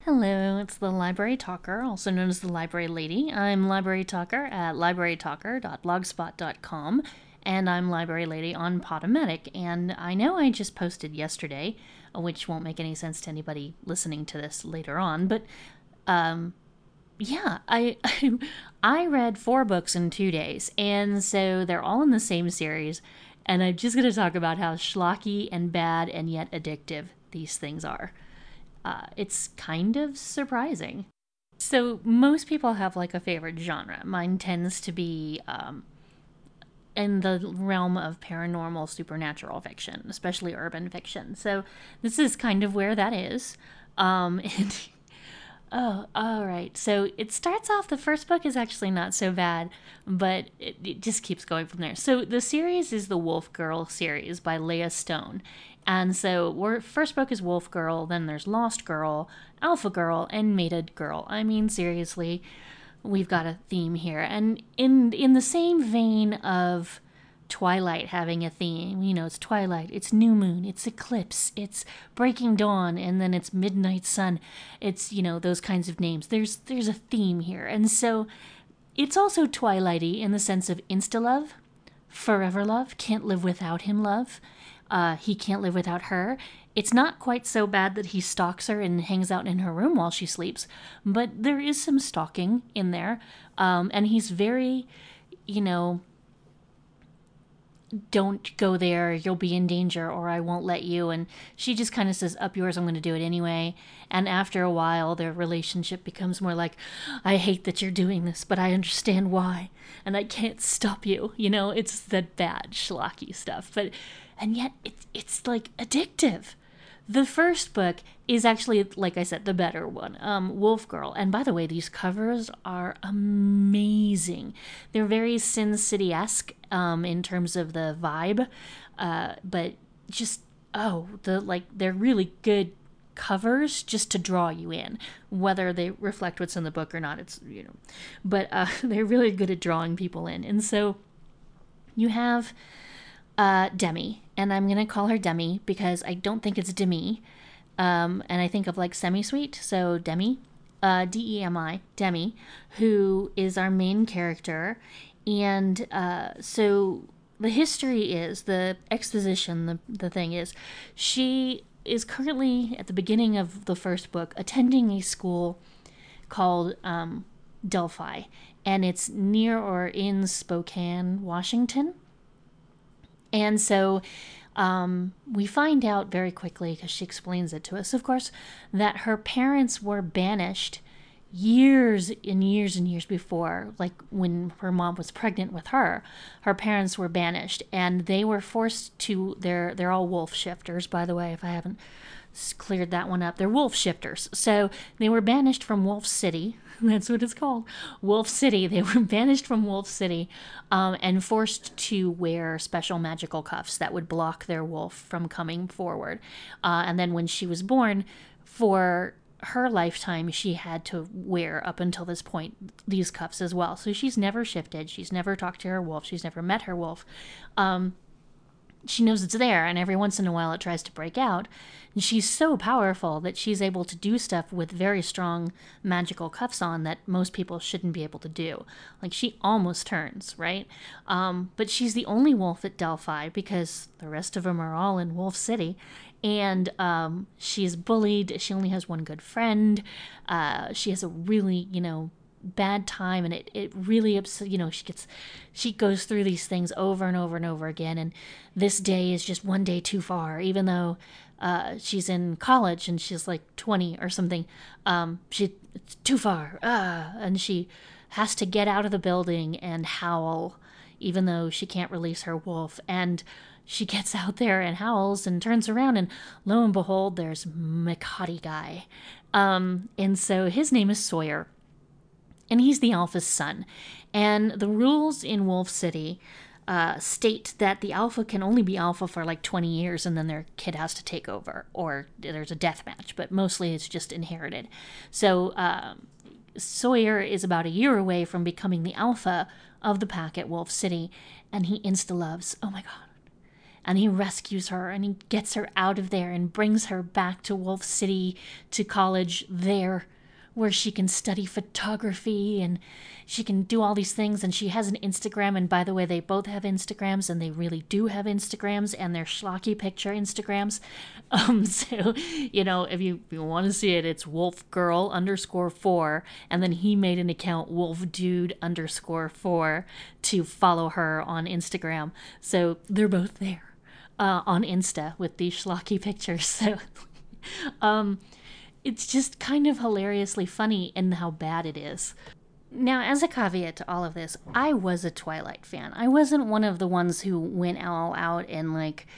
Hello, it's the Library Talker, also known as the Library Lady. I'm Library Talker at librarytalker.blogspot.com, and I'm Library Lady on Podomatic. And I know I just posted yesterday, which won't make any sense to anybody listening to this later on, but yeah, I read 4 books in 2 days, and so they're all in the same series. And I'm just going to talk about how schlocky and bad and yet addictive these things are. It's kind of surprising. So most people have like a favorite genre. Mine tends to be in the realm of paranormal supernatural fiction, especially urban fiction. So this is kind of where that is. And oh, all right. So it starts off, the first book is actually not so bad, but it just keeps going from there. So the series is the Wolf Girl series by Leah Stone. And so first book is Wolf Girl, then there's Lost Girl, Alpha Girl, and Mated Girl. I mean, seriously, we've got a theme here. And in the same vein of Twilight having a theme, it's Twilight, it's new moon, it's eclipse, it's breaking dawn, and then it's midnight sun. It's, those kinds of names. There's a theme here. And so it's also Twilighty in the sense of insta love, forever love, can't live without him love. He can't live without her. It's not quite so bad that he stalks her and hangs out in her room while she sleeps, but there is some stalking in there. And he's very, don't go there, you'll be in danger, or I won't let you. And she just kind of says, up yours, I'm going to do it anyway. And after a while, their relationship becomes more like, I hate that you're doing this, but I understand why. And I can't stop you. It's the bad schlocky stuff. And yet it's like addictive. The first book is actually, like I said, the better one, Wolf Girl. And by the way, these covers are amazing. They're very Sin City-esque in terms of the vibe, but just they're really good covers just to draw you in, whether they reflect what's in the book or not. But they're really good at drawing people in. And so you have Demi, and I'm gonna call her Demi because I don't think it's Demi, and I think of like semi-sweet, so Demi, Demi, Demi, who is our main character, and so the history is, the exposition, the thing is, she is currently at the beginning of the first book attending a school called Delphi, and it's near or in Spokane, Washington. And so we find out very quickly, because she explains it to us, of course, that her parents were banished years and years and years before. Like when her mom was pregnant with her parents were banished, and they were forced to, they're all wolf shifters, by the way, if I haven't cleared that one up. They're wolf shifters. So they were banished from Wolf City. That's what it's called. Wolf City. They were banished from Wolf City and forced to wear special magical cuffs that would block their wolf from coming forward. And then when she was born, for her lifetime, she had to wear, up until this point, these cuffs as well. So she's never shifted. She's never talked to her wolf. She's never met her wolf. She knows it's there, and every once in a while it tries to break out. And she's so powerful that she's able to do stuff with very strong magical cuffs on that most people shouldn't be able to do. Like, she almost turns, right? But she's the only wolf at Delphi because the rest of them are all in Wolf City. And she's bullied. She only has one good friend. She has a really, bad time, and it really she goes through these things over and over and over again, and this day is just one day too far, even though she's in college and she's like 20 or something. It's too far, and she has to get out of the building and howl, even though she can't release her wolf. And she gets out there and howls and turns around, and lo and behold, there's McHottie guy, and so his name is Sawyer. And he's the alpha's son. And the rules in Wolf City state that the alpha can only be alpha for like 20 years, and then their kid has to take over, or there's a death match, but mostly it's just inherited. So Sawyer is about a year away from becoming the alpha of the pack at Wolf City, and he insta-loves. Oh my god. and he rescues her and he gets her out of there and brings her back to Wolf City, to college there, where she can study photography and she can do all these things. And she has an Instagram. And by the way, they both have Instagrams, and they really do have Instagrams, and they're schlocky picture Instagrams. So, if you want to see it, it's wolfgirl_4. And then he made an account, wolfdude_4, to follow her on Instagram. So they're both there on Insta with these schlocky pictures. So, it's just kind of hilariously funny in how bad it is. Now, as a caveat to all of this, I was a Twilight fan. I wasn't one of the ones who went all out and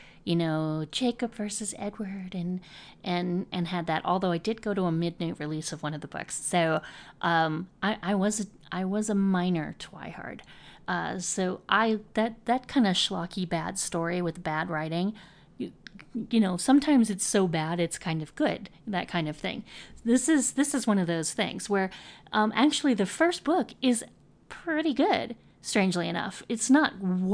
Jacob versus Edward and had that. Although I did go to a midnight release of one of the books, so I was a minor Twihard. So that kind of schlocky bad story with bad writing. Sometimes it's so bad it's kind of good, that kind of thing. This is one of those things where actually the first book is pretty good, strangely enough. It's not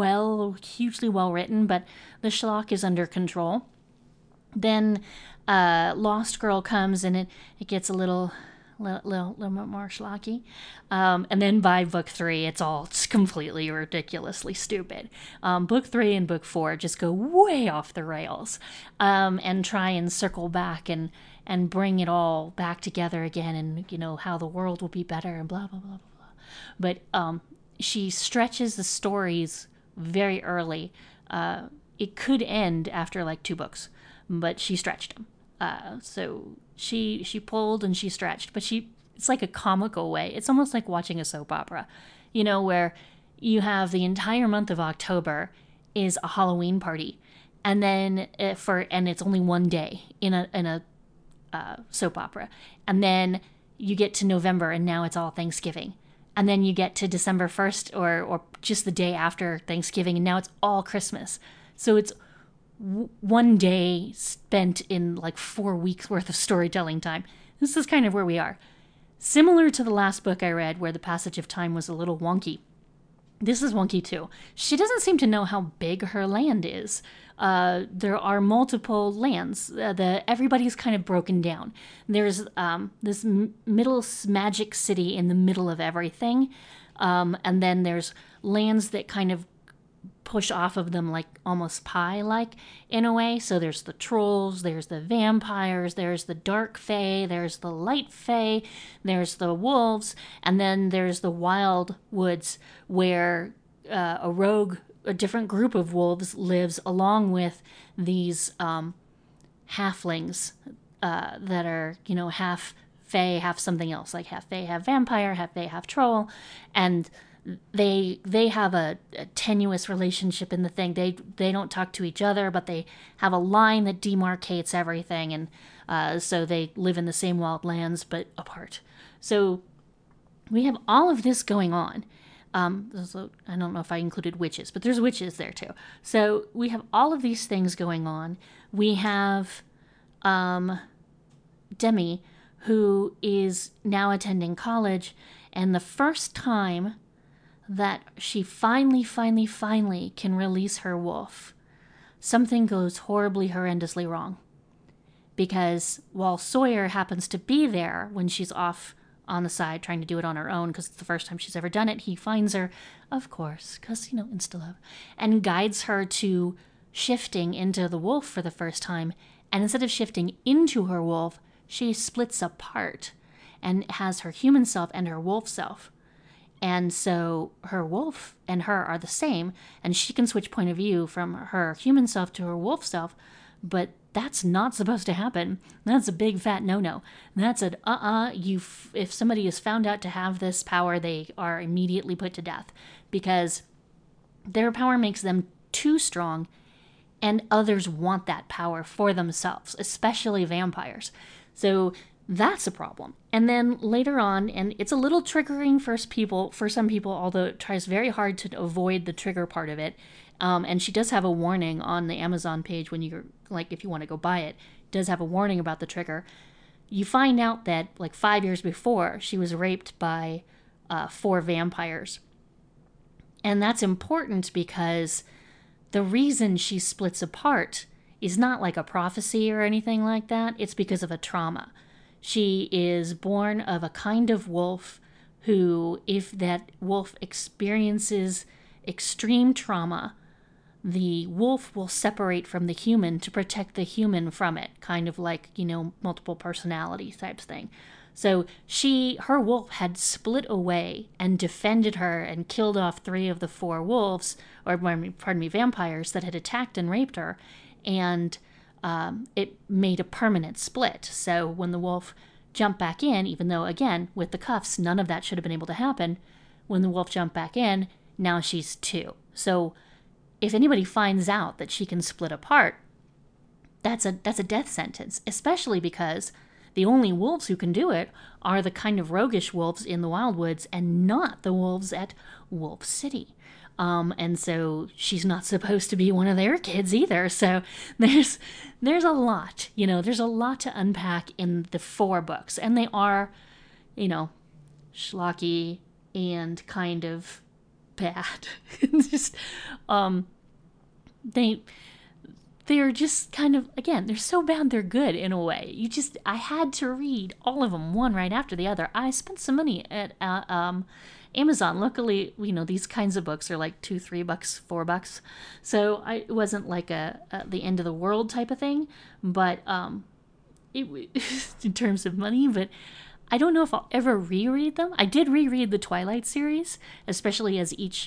hugely well written, but the schlock is under control. Then Lost Girl comes, and it gets a little bit more schlocky. And then by book 3, it's completely ridiculously stupid. Book 3 and book 4 just go way off the rails, and try and circle back and bring it all back together again, and how the world will be better and blah blah blah blah blah. But she stretches the stories very early. It could end after like 2 books, but she stretched them. So she pulled and she stretched, but it's like a comical way. It's almost like watching a soap opera, where you have the entire month of October is a Halloween party, and then and it's only one day in a soap opera, and then you get to November and now it's all Thanksgiving, and then you get to December 1st or just the day after Thanksgiving, and now it's all Christmas. So it's one day spent in like 4 weeks worth of storytelling time. This is kind of where we are. Similar to the last book I read, where the passage of time was a little wonky. This is wonky too. She doesn't seem to know how big her land is. There are multiple lands. Everybody's kind of broken down. There's this middle magic city in the middle of everything. And then there's lands that kind of push off of them, like almost pie-like in a way. So there's the trolls, there's the vampires, there's the dark fae, there's the light fae, there's the wolves, and then there's the wild woods, where a different group of wolves lives along with these halflings that are half fae, half something else, like half fae, half vampire, half fae, half troll, and they have a tenuous relationship in the thing. They don't talk to each other, but they have a line that demarcates everything, and so they live in the same wild lands but apart. So we have all of this going on. I don't know if I included witches, but there's witches there too. So we have all of these things going on. We have Demi, who is now attending college, and the first time that she finally can release her wolf, something goes horribly, horrendously wrong. Because while Sawyer happens to be there when she's off on the side trying to do it on her own, because it's the first time she's ever done it, he finds her, of course, because, insta-love, and guides her to shifting into the wolf for the first time. And instead of shifting into her wolf, she splits apart and has her human self and her wolf self. And so her wolf and her are the same, and she can switch point of view from her human self to her wolf self, but that's not supposed to happen. That's a big fat no-no. That's if somebody is found out to have this power, they are immediately put to death, because their power makes them too strong, and others want that power for themselves, especially vampires. So that's a problem. And then later on, and it's a little triggering for some people, although it tries very hard to avoid the trigger part of it. And she does have a warning on the Amazon page when you're if you want to go buy it does have a warning about the trigger. You find out that 5 years before, she was raped by 4 vampires. And that's important because the reason she splits apart is not like a prophecy or anything like that. It's because of a trauma. She is born of a kind of wolf who, if that wolf experiences extreme trauma, the wolf will separate from the human to protect the human from it, kind of like, multiple personality types thing. So her wolf had split away and defended her and killed off 3 of the 4 wolves, or pardon me, vampires that had attacked and raped her, and it made a permanent split. So when the wolf jumped back in, even though, again, with the cuffs, none of that should have been able to happen, when the wolf jumped back in, now she's 2. So if anybody finds out that she can split apart, that's a death sentence, especially because the only wolves who can do it are the kind of roguish wolves in the Wildwoods and not the wolves at Wolf City. And so she's not supposed to be one of their kids either. So there's a lot, there's a lot to unpack in the 4 books. And they are, schlocky and kind of bad. Just, they're just kind of, again, they're so bad they're good in a way. I had to read all of them one right after the other. I spent some money at Amazon. Luckily, these kinds of books are like $2, $3, $4. So it wasn't like the end of the world type of thing, but in terms of money, but I don't know if I'll ever reread them. I did reread the Twilight series, especially as each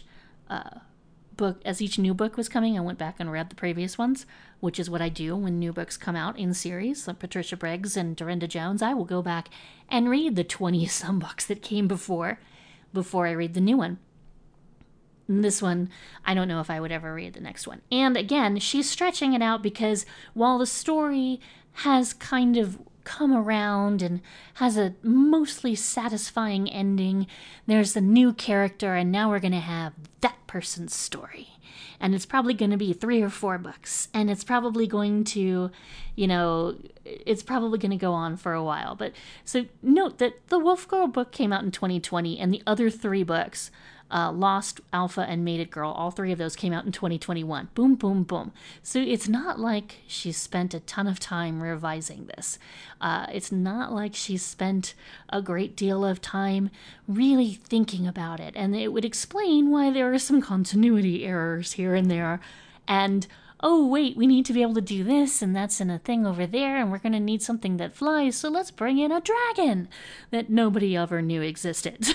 new book was coming. I went back and read the previous ones, which is what I do when new books come out in series, like Patricia Briggs and Dorinda Jones. I will go back and read the 20-some books that came before I read the new one. And this one, I don't know if I would ever read the next one. And again, she's stretching it out because while the story has kind of come around and has a mostly satisfying ending, there's a new character, and now we're going to have that person's story. And it's probably going to be 3 or 4 books. And it's probably going to, it's probably going to go on for a while. But so note that the Wolf Girl book came out in 2020, and the other 3 books, Lost, Alpha, and Mated Girl, all 3 of those came out in 2021. Boom, boom, boom. So it's not like she's spent a ton of time revising this. It's not like she's spent a great deal of time really thinking about it. And it would explain why there are some continuity errors here and there. And, oh, wait, we need to be able to do this, and that's in a thing over there, and we're going to need something that flies, so let's bring in a dragon that nobody ever knew existed.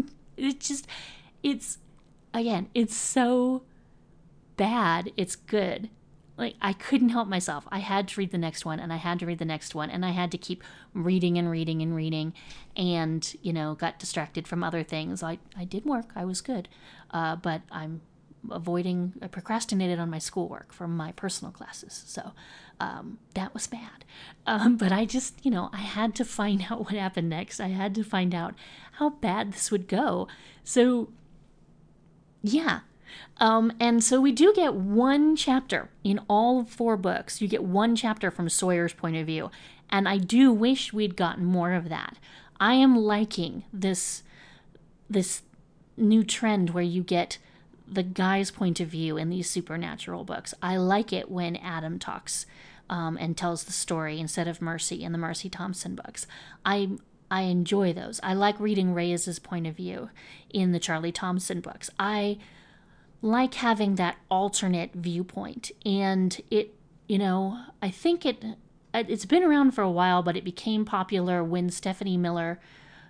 It's so bad, it's good. Like, I couldn't help myself. I had to read the next one, and I had to read the next one, and I had to keep reading and reading and reading, and, got distracted from other things. I did work, I was good, but I procrastinated on my schoolwork from my personal classes, so that was bad. But I just, I had to find out what happened next. I had to find out how bad this would go. So yeah. And so we do get 1 chapter in all 4 books. You get 1 chapter from Sawyer's point of view. And I do wish we'd gotten more of that. I am liking this new trend where you get the guy's point of view in these supernatural books. I like it when Adam talks and tells the story instead of Mercy in the Mercy Thompson books. I enjoy those. I like reading Reyes's point of view in the Charlie Thompson books. I like having that alternate viewpoint. And it, I think it's been around for a while, but it became popular when Stephenie Meyer,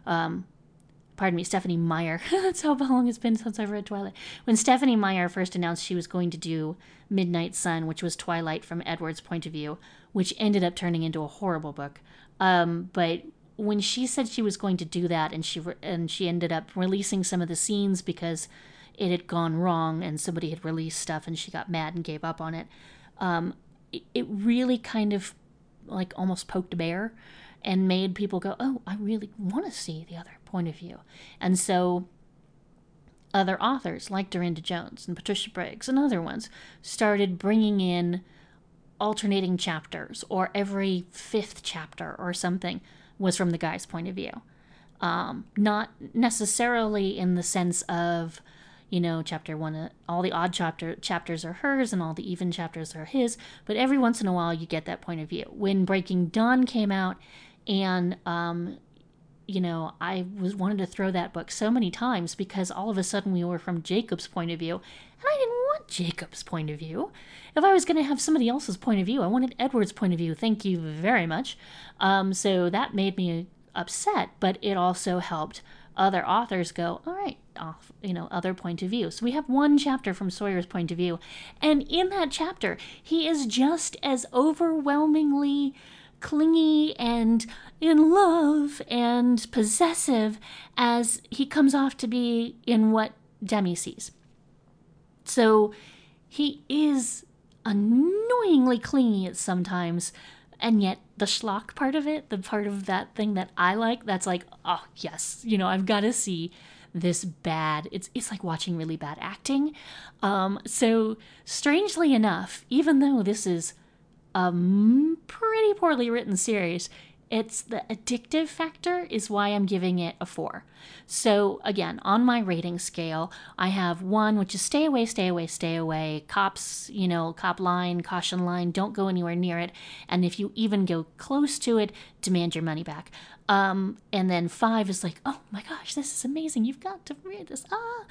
that's how long it's been since I've read Twilight. When Stephenie Meyer first announced she was going to do Midnight Sun, which was Twilight from Edward's point of view, which ended up turning into a horrible book. But when she said she was going to do that, and she ended up releasing some of the scenes because it had gone wrong and somebody had released stuff and she got mad and gave up on it, it really kind of like almost poked a bear and made people go, oh, I really want to see the other point of view. And so other authors like Dorinda Jones and Patricia Briggs and other ones started bringing in alternating chapters, or every 5th chapter or something was from the guy's point of view. Not necessarily in the sense of, chapter one, all the odd chapters are hers and all the even chapters are his. But every once in a while, you get that point of view. When Breaking Dawn came out, and I wanted to throw that book so many times because all of a sudden we were from Jacob's point of view, and I didn't want Jacob's point of view. If I was going to have somebody else's point of view, I wanted Edward's point of view. Thank you very much. So that made me upset, but it also helped other authors go, all right, other point of view. So we have one chapter from Sawyer's point of view, and in that chapter, he is just as overwhelmingly clingy and in love and possessive as he comes off to be in what Demi sees. So he is annoyingly clingy at sometimes, and yet the schlock part of it, the part of that thing that I like, that's like, oh yes, I've got to see this bad. It's like watching really bad acting. So strangely enough, even though this is a pretty poorly written series, it's the addictive factor is why I'm giving it a 4. So again, on my rating scale, I have 1, which is stay away, stay away, stay away. Cops, cop line, caution line, don't go anywhere near it. And if you even go close to it, demand your money back. And then 5 is like, oh my gosh, this is amazing. You've got to read this.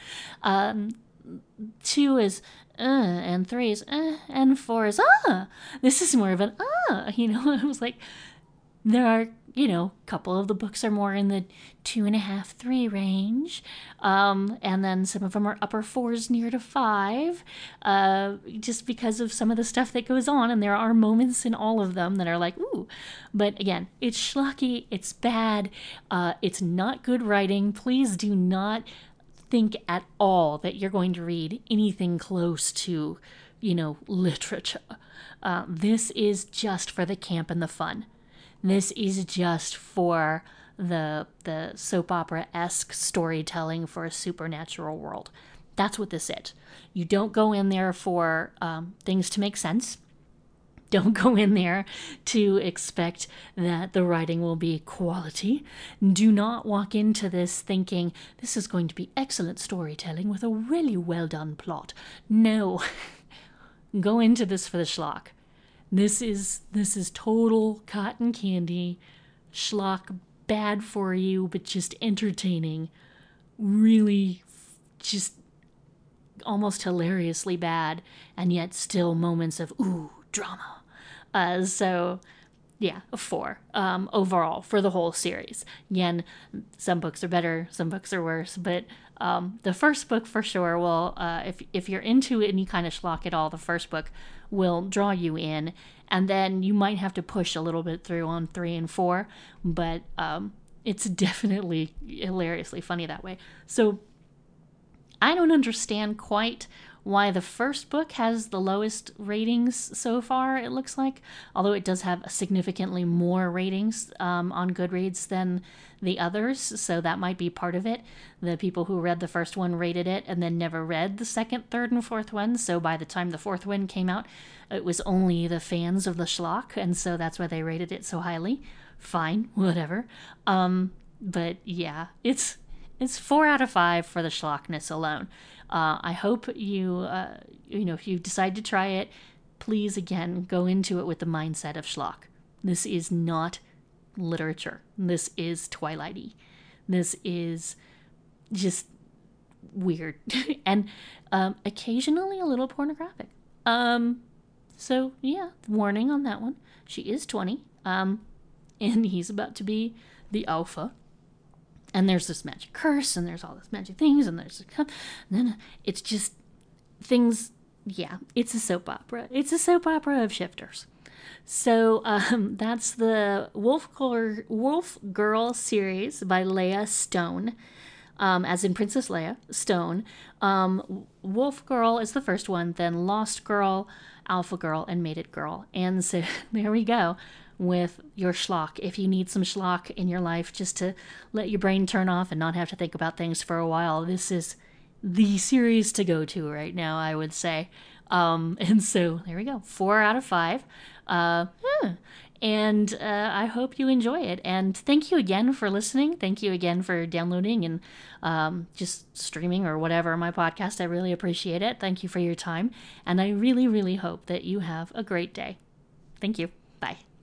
2 is and 3 is and 4 is this is more of an I was like, there are a couple of the books are more in the 2.5, 3 range, and then some of them are upper 4s near to 5, just because of some of the stuff that goes on, and there are moments in all of them that are like, ooh. But again, it's schlocky, it's bad, it's not good writing. Please do not think at all that you're going to read anything close to, literature. This is just for the camp and the fun. This is just for the soap opera-esque storytelling for a supernatural world. That's what this is. You don't go in there for things to make sense. Don't go in there to expect that the writing will be quality. Do not walk into this thinking, this is going to be excellent storytelling with a really well done plot. No. Go into this for the schlock. This is total cotton candy, schlock, bad for you, but just entertaining. Really just almost hilariously bad, and yet still moments of, ooh, drama. So yeah, a 4 overall for the whole series. Again, some books are better, some books are worse, but the first book for sure will, if you're into any kind of schlock at all, the first book will draw you in, and then you might have to push a little bit through on 3 and 4, but it's definitely hilariously funny that way. So I don't understand quite why the first book has the lowest ratings so far, it looks like, although it does have significantly more ratings on Goodreads than the others, so that might be part of it. The people who read the first one rated it and then never read the second, third, and fourth one, so by the time the fourth one came out, it was only the fans of the schlock, and so that's why they rated it so highly. Fine, whatever. But yeah, it's 4 out of 5 for the schlockness alone. I hope you, if you decide to try it, please, again, go into it with the mindset of schlock. This is not literature. This is Twilight-y. This is just weird. And occasionally a little pornographic. So, yeah, warning on that one. She is 20, and he's about to be the alpha. And there's this magic curse, and there's all this magic things, and there's it's just things. Yeah, it's a soap opera. It's a soap opera of shifters. So that's the Wolf Girl series by Leah Stone, as in Princess Leia Stone. Wolf Girl is the first one, then Lost Girl, Alpha Girl, and Mated Girl. And so there we go with your schlock. If you need some schlock in your life just to let your brain turn off and not have to think about things for a while, this is the series to go to right now, I would say. And so there we go, 4 out of 5. And I hope you enjoy it. And thank you again for listening. Thank you again for downloading and just streaming or whatever my podcast. I really appreciate it. Thank you for your time. And I really, really hope that you have a great day. Thank you. Bye.